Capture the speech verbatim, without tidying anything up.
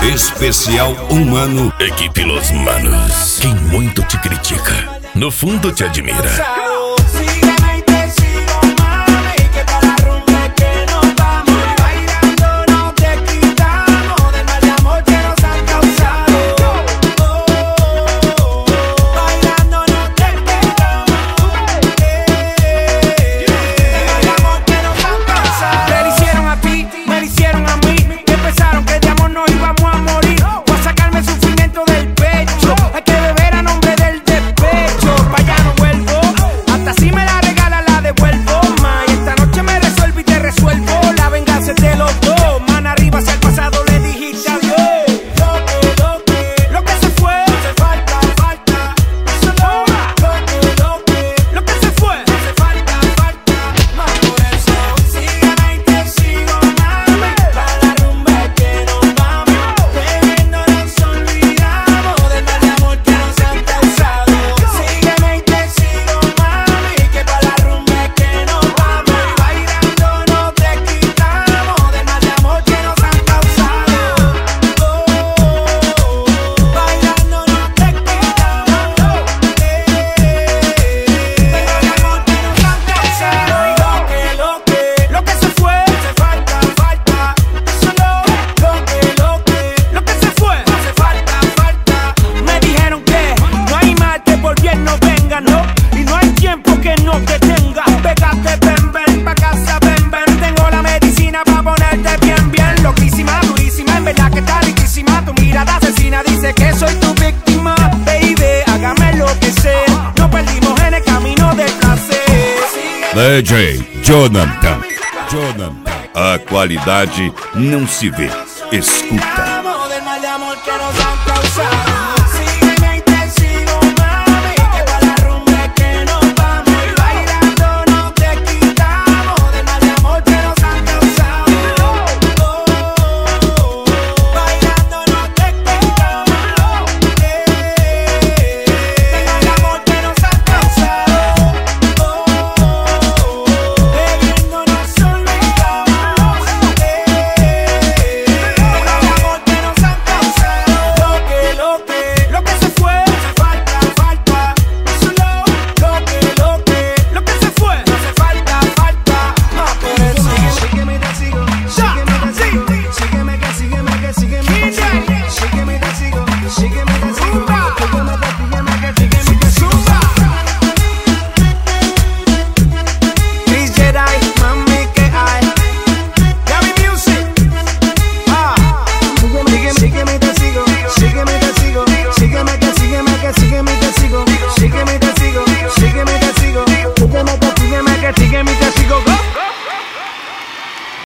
Especial humano. Equipe Los Manos. Quem muito te critica, no fundo te admira. Dice que soy tu víctima, baby, hágame lo que sea. No perdimos en el camino del placer. D J Jonathan. Jonathan. A qualidade não se vê, escuta. Del mal de amor que nos han causado.